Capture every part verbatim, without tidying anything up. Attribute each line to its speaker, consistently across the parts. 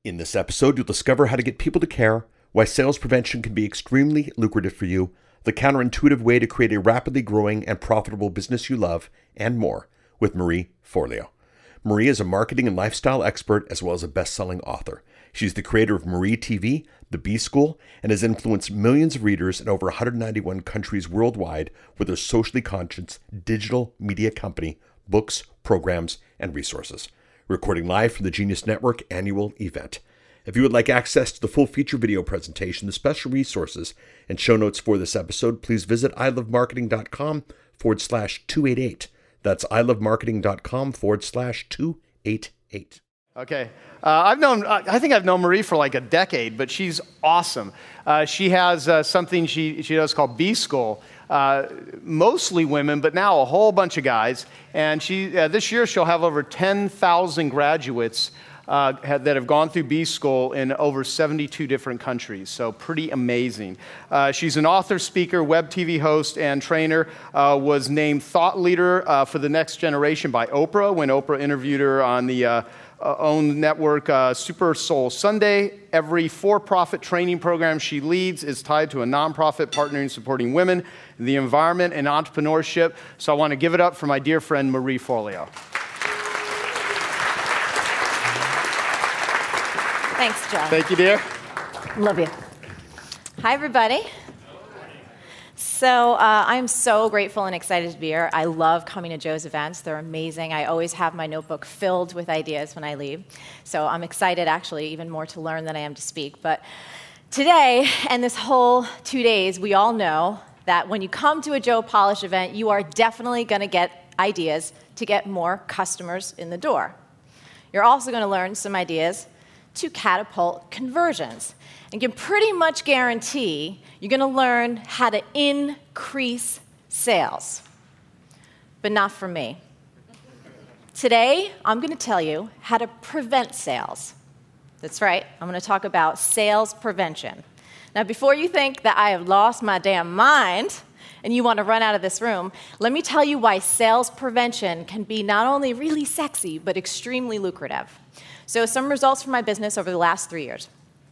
Speaker 1: In this episode, you'll discover how to get people to care, why sales prevention can be extremely lucrative for you, the counterintuitive way to create a rapidly growing and profitable business you love, and more with Marie Forleo. Marie is a marketing and lifestyle expert as well as a best-selling author. She's the creator of Marie T V, The B School, and has influenced millions of readers in over one hundred ninety-one countries worldwide with her socially conscious digital media company, books, programs, and resources. Recording live from the Genius Network annual event. If you would like access to the full feature video presentation, the special resources, and show notes for this episode, please visit ilovemarketing.com forward slash 288. That's ilovemarketing.com forward slash 288.
Speaker 2: Okay. Uh, I've known, I think I've known Marie for like a decade, but she's awesome. Uh, she has uh, something she, she does called B School. Uh, mostly women, but now a whole bunch of guys. And she uh, this year she'll have over ten thousand graduates uh, have, that have gone through B School in over seventy-two different countries. So pretty amazing. Uh, she's an author, speaker, web T V host, and trainer. Uh, was named Thought Leader uh, for the Next Generation by Oprah when Oprah interviewed her on the uh, Uh, own network, uh, Super Soul Sunday. Every for-profit training program she leads is tied to a nonprofit partnering supporting women, the environment, and entrepreneurship. So I want to give it up for my dear friend Marie Forleo.
Speaker 3: Thanks, John.
Speaker 2: Thank you, dear.
Speaker 3: Love you. Hi, everybody. So uh, I'm so grateful and excited to be here. I love coming to Joe's events. They're amazing. I always have my notebook filled with ideas when I leave. So I'm excited, actually, even more to learn than I am to speak. But today, and this whole two days, we all know that when you come to a Joe Polish event, you are definitely going to get ideas to get more customers in the door. You're also going to learn some ideas to catapult conversions. And can pretty much guarantee you're going to learn how to increase sales. But not from me. Today, I'm going to tell you how to prevent sales. That's right, I'm going to talk about sales prevention. Now, before you think that I have lost my damn mind and you want to run out of this room, let me tell you why sales prevention can be not only really sexy, but extremely lucrative. So some results from my business over the last three years.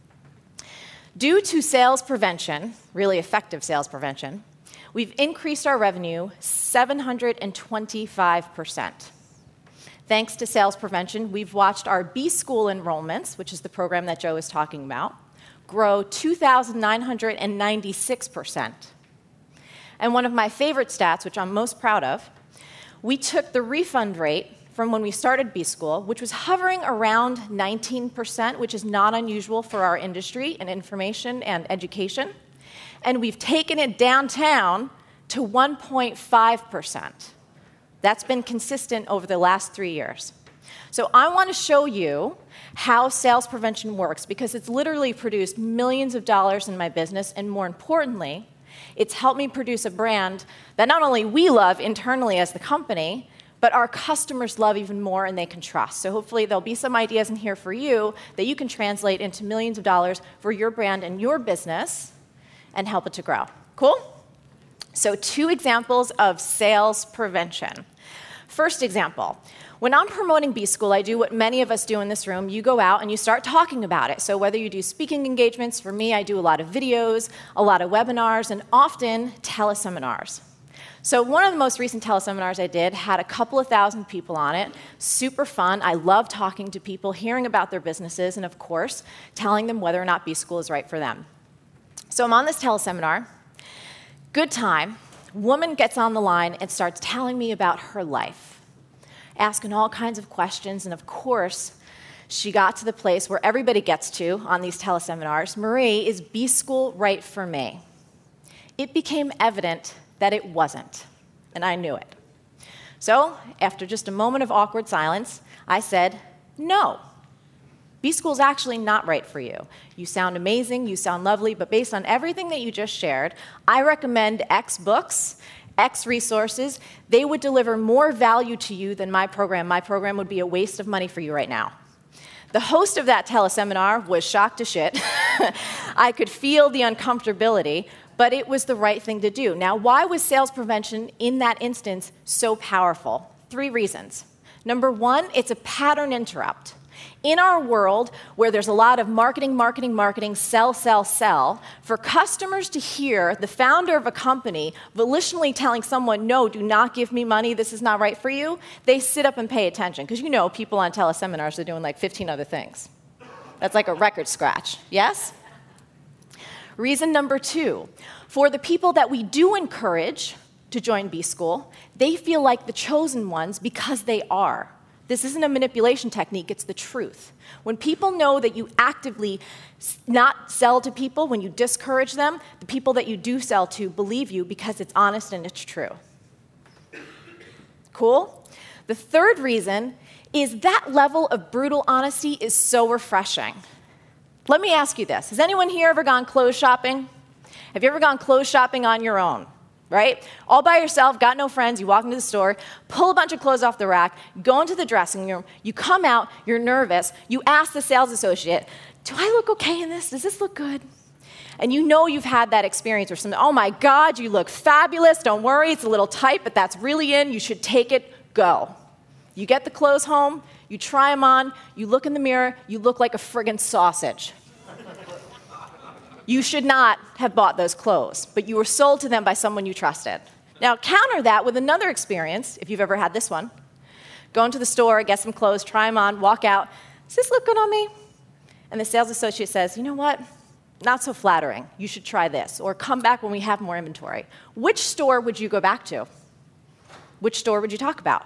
Speaker 3: Due to sales prevention, really effective sales prevention, we've increased our revenue seven hundred twenty-five percent. Thanks to sales prevention, we've watched our B School enrollments, which is the program that Joe is talking about, grow two thousand nine hundred ninety-six percent. And one of my favorite stats, which I'm most proud of, we took the refund rate from when we started B School, which was hovering around nineteen percent, which is not unusual for our industry in information and education. And we've taken it downtown to one point five percent. That's been consistent over the last three years. So I want to show you how sales prevention works, because it's literally produced millions of dollars in my business, and more importantly, it's helped me produce a brand that not only we love internally as the company, but our customers love even more and they can trust. So hopefully there'll be some ideas in here for you that you can translate into millions of dollars for your brand and your business and help it to grow. Cool? So two examples of sales prevention. First example, when I'm promoting B School, I do what many of us do in this room. You go out and you start talking about it. So whether you do speaking engagements, for me, I do a lot of videos, a lot of webinars, and often teleseminars. So one of the most recent teleseminars I did had a couple of thousand people on it. Super fun. I love talking to people, hearing about their businesses, and of course, telling them whether or not B School is right for them. So I'm on this teleseminar. Good time. Woman gets on the line and starts telling me about her life, asking all kinds of questions, and of course, she got to the place where everybody gets to on these teleseminars. Marie, is B School right for me? It became evident that it wasn't, and I knew it. So, after just a moment of awkward silence, I said, no. B School's actually not right for you. You sound amazing, you sound lovely, but based on everything that you just shared, I recommend X books, X resources. They would deliver more value to you than my program. My program would be a waste of money for you right now. The host of that teleseminar was shocked to shit. I could feel the uncomfortability, but it was the right thing to do. Now, why was sales prevention in that instance so powerful? Three reasons. Number one, it's a pattern interrupt. In our world, where there's a lot of marketing, marketing, marketing, sell, sell, sell, for customers to hear the founder of a company volitionally telling someone, no, do not give me money, this is not right for you, they sit up and pay attention. Because you know people on teleseminars are doing like fifteen other things. That's like a record scratch, yes? Reason number two, for the people that we do encourage to join B-School, they feel like the chosen ones because they are. This isn't a manipulation technique, it's the truth. When people know that you actively not sell to people, when you discourage them, the people that you do sell to believe you because it's honest and it's true. Cool? The third reason is that level of brutal honesty is so refreshing. Let me ask you this. Has anyone here ever gone clothes shopping? Have you ever gone clothes shopping on your own? Right? All by yourself, got no friends, you walk into the store, pull a bunch of clothes off the rack, go into the dressing room, you come out, you're nervous, you ask the sales associate, do I look okay in this? Does this look good? And you know you've had that experience where someone, oh my God, you look fabulous, don't worry, it's a little tight, but that's really in, you should take it, go. You get the clothes home, you try them on, you look in the mirror, you look like a friggin' sausage. You should not have bought those clothes, but you were sold to them by someone you trusted. Now, counter that with another experience, if you've ever had this one. Go into the store, get some clothes, try them on, walk out. Does this look good on me? And the sales associate says, you know what? Not so flattering. You should try this. Or come back when we have more inventory. Which store would you go back to? Which store would you talk about?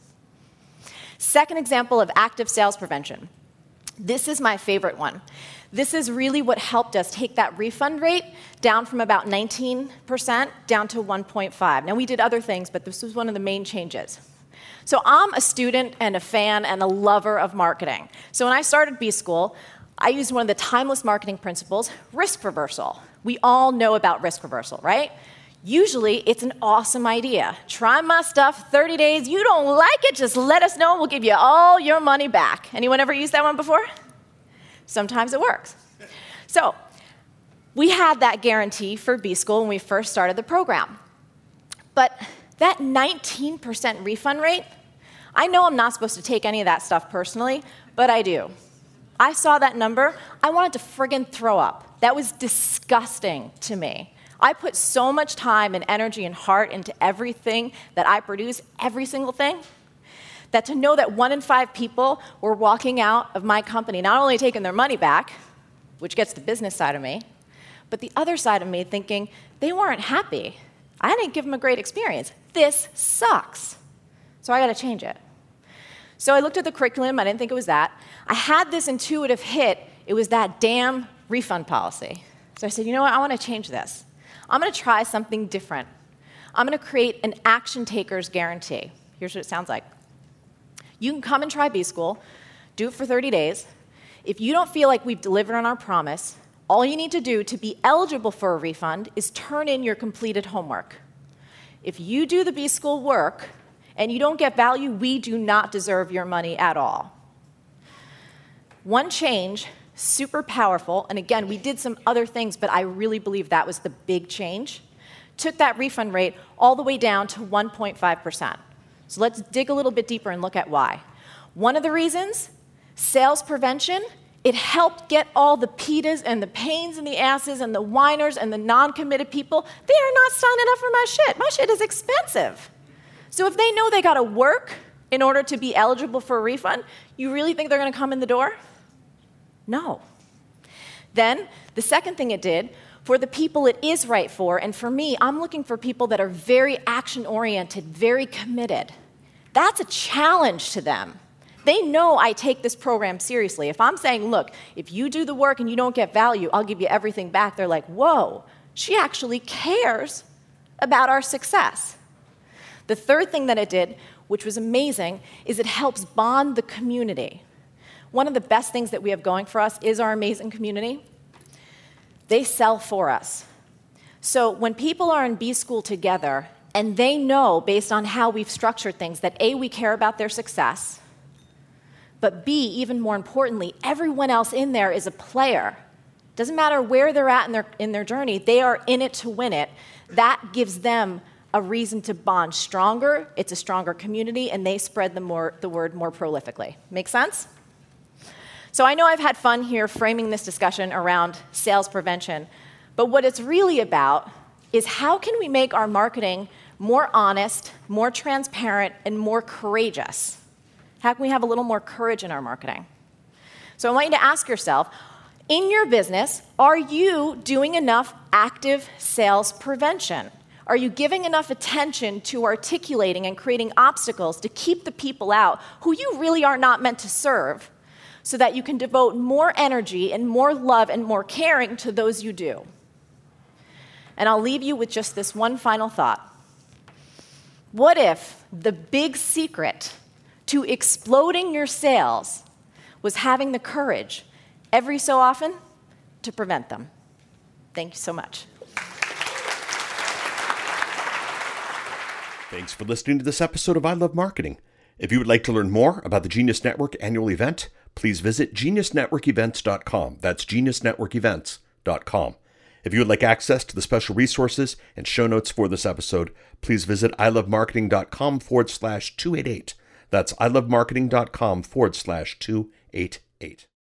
Speaker 3: Second example of active sales prevention. This is my favorite one. This is really what helped us take that refund rate down from about nineteen percent down to one point five. Now, we did other things, but this was one of the main changes. So I'm a student and a fan and a lover of marketing. So when I started B-School, I used one of the timeless marketing principles, risk reversal. We all know about risk reversal, right? Usually, it's an awesome idea. Try my stuff, thirty days. You don't like it, just let us know, and we'll give you all your money back. Anyone ever used that one before? Sometimes it works. So we had that guarantee for B-School when we first started the program. But that nineteen percent refund rate, I know I'm not supposed to take any of that stuff personally, but I do. I saw that number, I wanted to friggin' throw up. That was disgusting to me. I put so much time and energy and heart into everything that I produce, every single thing, that to know that one in five people were walking out of my company, not only taking their money back, which gets the business side of me, but the other side of me thinking they weren't happy. I didn't give them a great experience. This sucks. So I got to change it. So I looked at the curriculum. I didn't think it was that. I had this intuitive hit. It was that damn refund policy. So I said, you know what? I want to change this. I'm going to try something different. I'm going to create an action taker's guarantee. Here's what it sounds like. You can come and try B-School, do it for thirty days. If you don't feel like we've delivered on our promise, all you need to do to be eligible for a refund is turn in your completed homework. If you do the B-School work and you don't get value, we do not deserve your money at all. One change, super powerful, and again, we did some other things, but I really believe that was the big change, took that refund rate all the way down to one point five percent. So let's dig a little bit deeper and look at why. One of the reasons, sales prevention, it helped get all the PETAs and the pains in the asses and the whiners and the non-committed people, they are not signing up for my shit. My shit is expensive. So if they know they got to work in order to be eligible for a refund, you really think they're going to come in the door? No. Then, the second thing it did, for the people it is right for, and for me, I'm looking for people that are very action-oriented, very committed. That's a challenge to them. They know I take this program seriously. If I'm saying, look, if you do the work and you don't get value, I'll give you everything back, they're like, whoa, she actually cares about our success. The third thing that it did, which was amazing, is it helps bond the community. One of the best things that we have going for us is our amazing community. They sell for us. So when people are in B-School together, and they know, based on how we've structured things, that A, we care about their success, but B, even more importantly, everyone else in there is a player. Doesn't matter where they're at in their, in their journey, they are in it to win it. That gives them a reason to bond stronger, it's a stronger community, and they spread the, more, the word more prolifically. Make sense? So I know I've had fun here framing this discussion around sales prevention, but what it's really about is how can we make our marketing more honest, more transparent, and more courageous? How can we have a little more courage in our marketing? So I want you to ask yourself, in your business, are you doing enough active sales prevention? Are you giving enough attention to articulating and creating obstacles to keep the people out who you really are not meant to serve so that you can devote more energy and more love and more caring to those you do? And I'll leave you with just this one final thought. What if the big secret to exploding your sales was having the courage every so often to prevent them? Thank you so much.
Speaker 1: Thanks for listening to this episode of I Love Marketing. If you would like to learn more about the Genius Network annual event, please visit genius network events dot com. That's genius network events dot com. If you would like access to the special resources and show notes for this episode, please visit ilovemarketing.com forward slash 288. That's ilovemarketing.com forward slash 288.